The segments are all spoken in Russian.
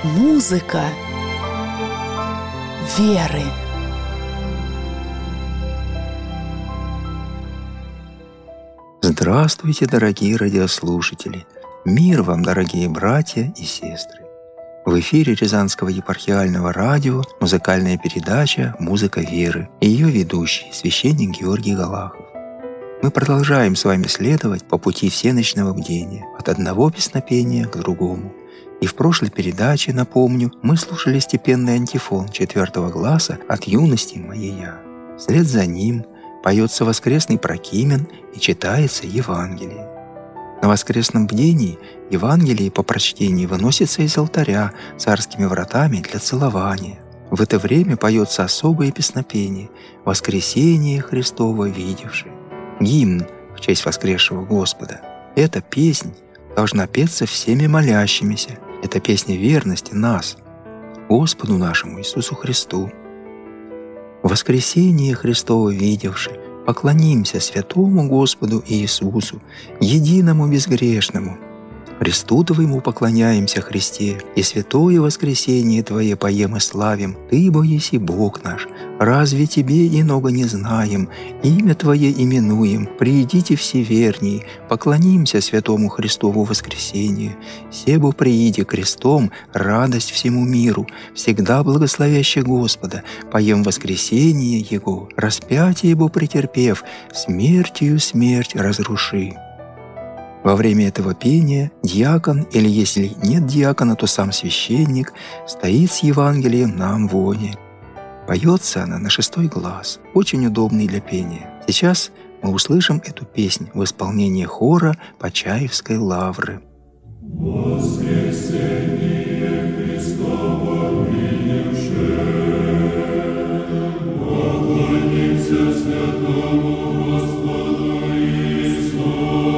Музыка веры. Здравствуйте, дорогие радиослушатели! Мир вам, дорогие братья и сестры! В эфире Рязанского епархиального радио музыкальная передача «Музыка веры» и ее ведущий, священник Георгий Галахов. Мы продолжаем с вами следовать по пути всеночного бдения, от одного песнопения к другому. И в прошлой передаче, напомню, мы слушали степенный антифон 4 гласа «От юности моей я». Вслед за ним поется воскресный прокимен и читается Евангелие. На воскресном бдении Евангелие по прочтении выносится из алтаря царскими вратами для целования. В это время поется особое песнопение «Воскресение Христово видевши», гимн в честь воскресшего Господа. Эта песнь должна петься всеми молящимися. Это песня верности нас, Господу нашему Иисусу Христу. Воскресение Христово видевши, поклонимся святому Господу Иисусу, единому безгрешному. Христу Твоему поклоняемся, Христе, и святое воскресение Твое поем и славим. Ты, бо еси Бог наш, разве Тебе иного не знаем, имя Твое именуем, приидите все верней, поклонимся святому Христову воскресению. Себо прииди крестом, радость всему миру, всегда благословяще Господа, поем воскресение Его, распятие Его претерпев, смертью смерть разруши». Во время этого пения диакон, или если нет диакона, то сам священник, стоит с Евангелием на амвоне. Поется она на 6 глаз, очень удобный для пения. Сейчас мы услышим эту песнь в исполнении хора Почаевской лавры. Воскресение Христово видевши, поклонимся святому Господу Иисусу.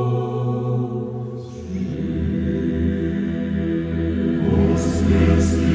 Yes.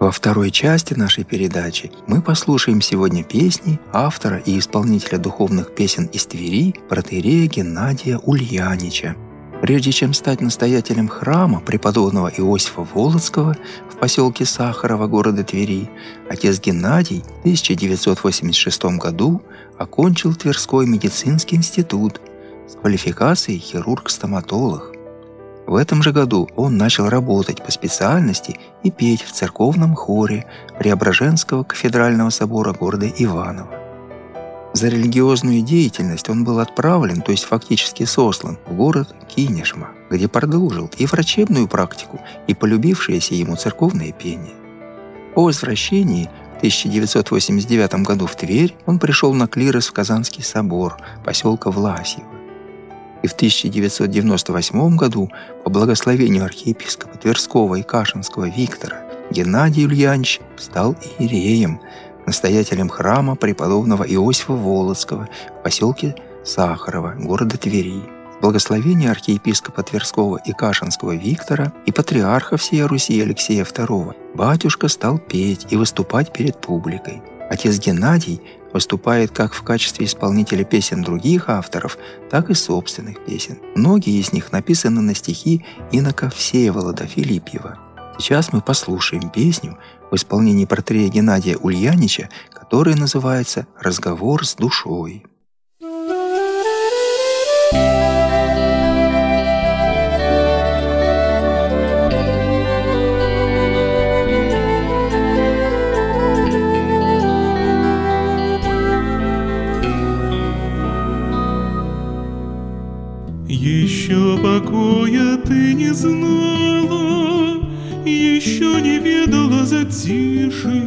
Во второй части нашей передачи мы послушаем сегодня песни автора и исполнителя духовных песен из Твери протоиерея Геннадия Ульянича. Прежде чем стать настоятелем храма преподобного Иосифа Волоцкого в поселке Сахарово города Твери, отец Геннадий в 1986 году окончил Тверской медицинский институт с квалификацией хирург-стоматолог. В этом же году он начал работать по специальности и петь в церковном хоре Преображенского кафедрального собора города Иваново. За религиозную деятельность он был отправлен, то есть фактически сослан, в город Кинешма, где продолжил и врачебную практику, и полюбившееся ему церковное пение. По возвращении в 1989 году в Тверь он пришел на клирос в Казанский собор поселка Власьево. И в 1998 году по благословению архиепископа Тверского и Кашинского Виктора Геннадий Ульянич стал иереем, настоятелем храма преподобного Иосифа Волоцкого в поселке Сахарово города Твери. С благословения архиепископа Тверского и Кашинского Виктора и патриарха всей Руси Алексея II батюшка стал петь и выступать перед публикой. Отец Геннадий выступает как в качестве исполнителя песен других авторов, так и собственных песен. Многие из них написаны на стихи инока Всеволода Филипьева. Сейчас мы послушаем песню в исполнении протоиерея Геннадия Ульянича, которая называется «Разговор с душой». Еще покоя ты не знала, еще не ведала затишья.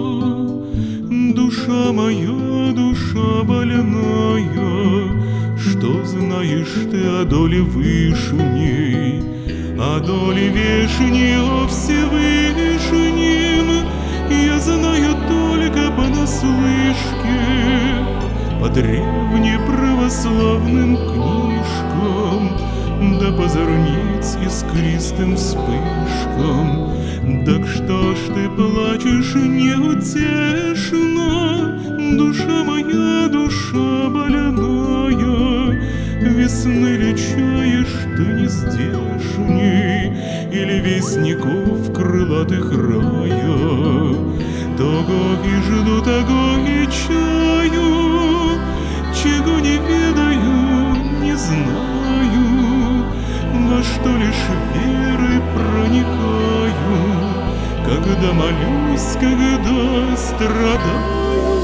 Душа моя, душа больная, что знаешь ты о доле вышней, о доле вешней, о Всевышнем? Я знаю только понаслышке, по древнеправославным книжкам, да по зорниц искристым вспышкам. Так что ж ты плачешь неутешно, душа моя, душа больная? Весны ли чаешь ты нездешней, или вестников крылатых рая? Того и жду, того и чаю, чего не ведаю, не знаю, во что лишь веры проникаю, когда молюсь, когда страдаю.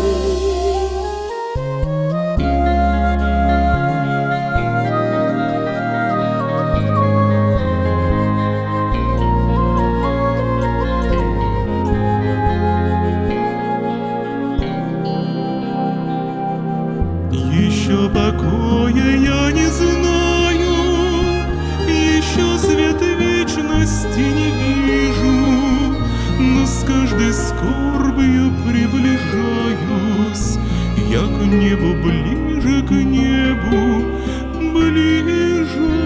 Еще покоя я не знаю, еще свет вечности не вижу, но с каждой скорбью приближаюсь я к небу, ближе к небу, ближе.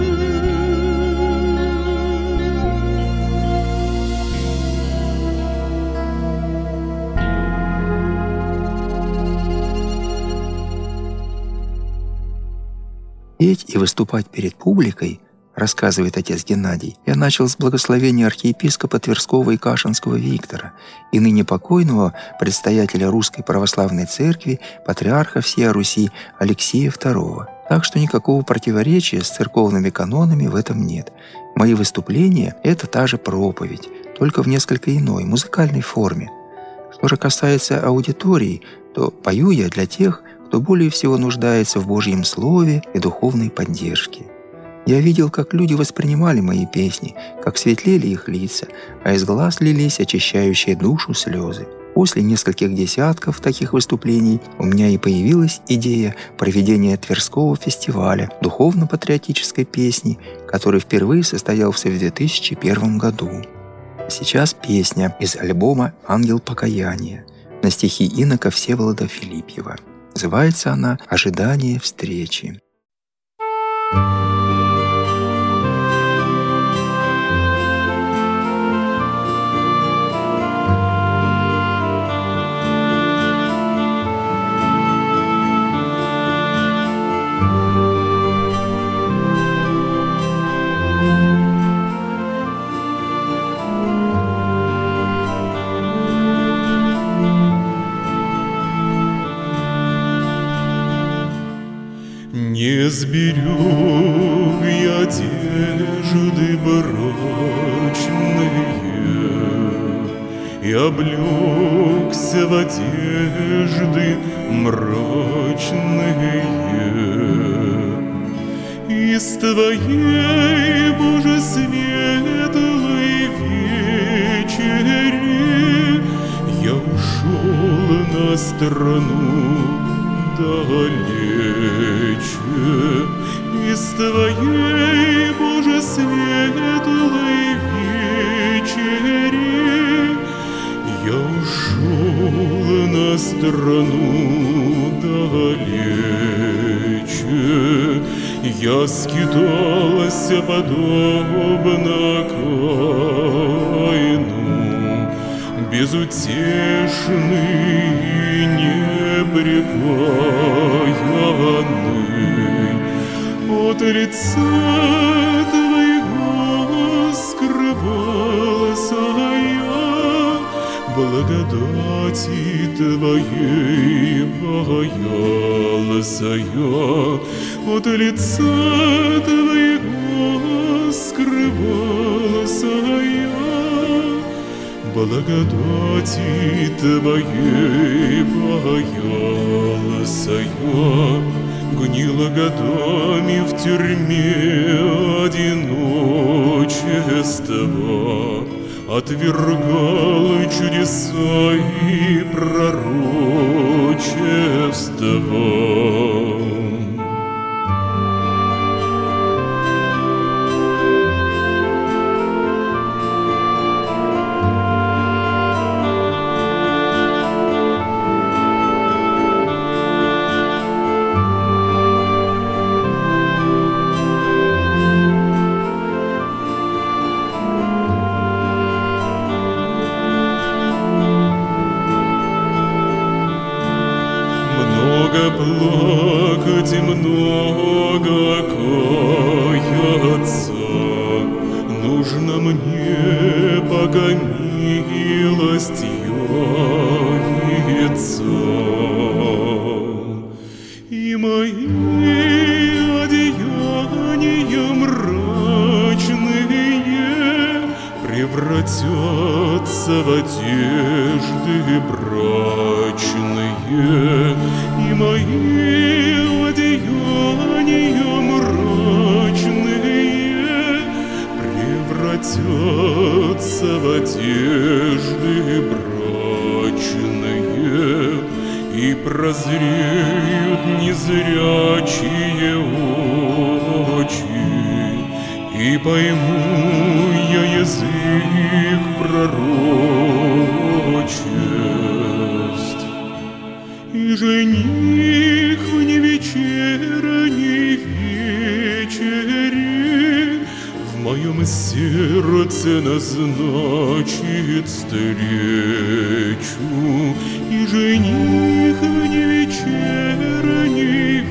Петь и выступать перед публикой, рассказывает отец Геннадий, я начал с благословения архиепископа Тверского и Кашинского Виктора и ныне покойного предстоятеля Русской Православной Церкви, патриарха всей Руси Алексея II. Так что никакого противоречия с церковными канонами в этом нет. Мои выступления – это та же проповедь, только в несколько иной, музыкальной форме. Что же касается аудитории, то пою я для тех, кто более всего нуждается в Божьем Слове и духовной поддержке. Я видел, как люди воспринимали мои песни, как светлели их лица, а из глаз лились очищающие душу слезы. После нескольких десятков таких выступлений у меня и появилась идея проведения Тверского фестиваля духовно-патриотической песни, который впервые состоялся в 2001 году. Сейчас песня из альбома «Ангел покаяния» на стихи инока Всеволода Филипьева. Называется она «Ожидание встречи». Не сберег я одежды брачные и облегся в одежды мрачные. Из Твоей, Боже, светлой вечери я ушел на страну далече. Из Твоей, Боже, светлой вечери я ушел на страну далече. Я скитался подобно Каину, безутешный и непрекаянный. От лица Твоего скрывался я, благодати Твоей боялся я. От лица Твоего скрывался я, благодати Твоей боялся я. Гнила годами в тюрьме одиночества, отвергал чудеса и пророчества. Много плакать и много каяться нужно мне, пока милость явится. И мои одеяния мрачные превратятся в одежды брачные. И мои одеяния мрачные превратятся в одежды брачные, и прозреют незрячие очи, и пойму я язык пророчеств. И жених ни вечера, ни вечери в моем сердце назначит встречу. И жених ни вечера, ни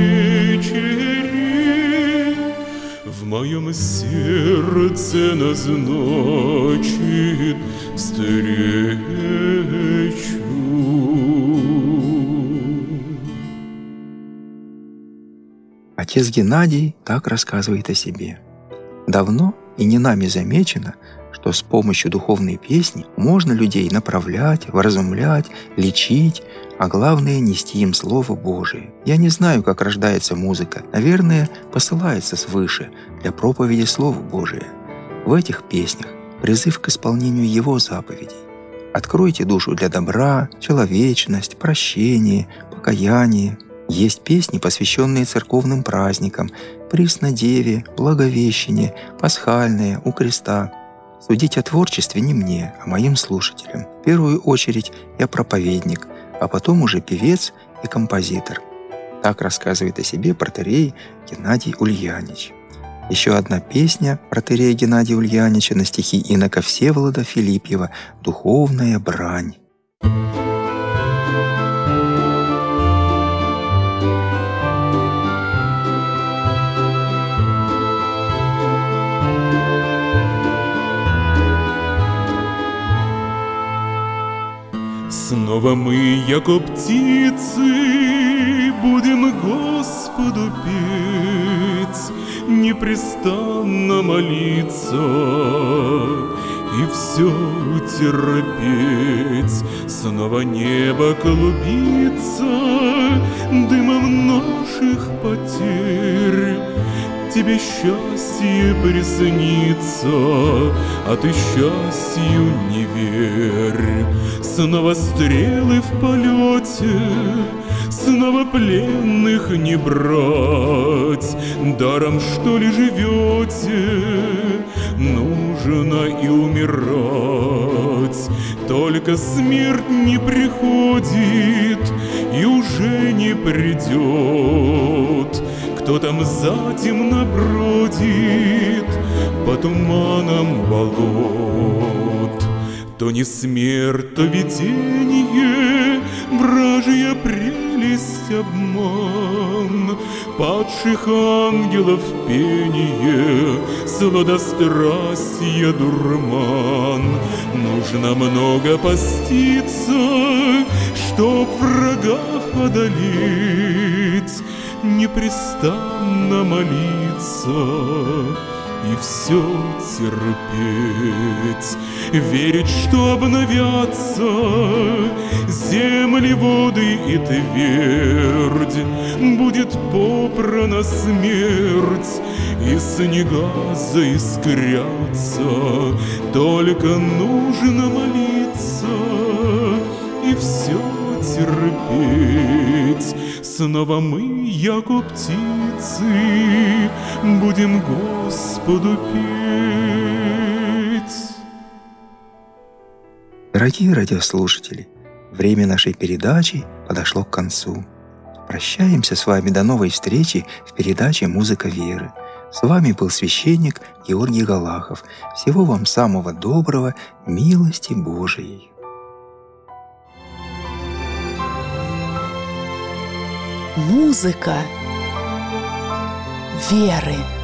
вечери в моем сердце назначит встречу. Отец Геннадий так рассказывает о себе. Давно и не нами замечено, что с помощью духовной песни можно людей направлять, вразумлять, лечить, а главное — нести им Слово Божие. Я не знаю, как рождается музыка. Наверное, посылается свыше для проповеди Слова Божия. В этих песнях призыв к исполнению Его заповедей. Откройте душу для добра, человечность, прощение, покаяние. Есть песни, посвященные церковным праздникам, Преснодеве, Благовещение, Пасхальное, у креста. Судить о творчестве не мне, а моим слушателям. В первую очередь я проповедник, а потом уже певец и композитор. Так рассказывает о себе протоиерей Геннадий Ульянич. Еще одна песня протоиерея Геннадия Ульянича на стихи инока Всеволода Филипьева «Духовная брань». Снова мы, яко птицы, будем Господу петь, непрестанно молиться и все терпеть. Снова небо клубится дымом наших потерь. Тебе счастье приснится, а ты счастью не верь. Снова стрелы в полете, снова пленных не брать. Даром, что ли, живете, нужно и умирать. Только смерть не приходит и уже не придет. Кто там затемно бродит по туманам болот? То не смерть, то видение, вражья прелесть, обман, падших ангелов пение, сладострастье, дурман. Нужно много поститься, чтоб врага одолеть, непрестанно молиться и все терпеть, верить, что обновятся земли, воды и твердь, будет попрана смерть и снега заискрятся. Только нужно молиться и все терпеть. Снова мы, яко птицы, будем Господу петь. Дорогие радиослушатели, время нашей передачи подошло к концу. Прощаемся с вами до новой встречи в передаче «Музыка веры». С вами был священник Георгий Галахов. Всего вам самого доброго, милости Божией. Музыка веры.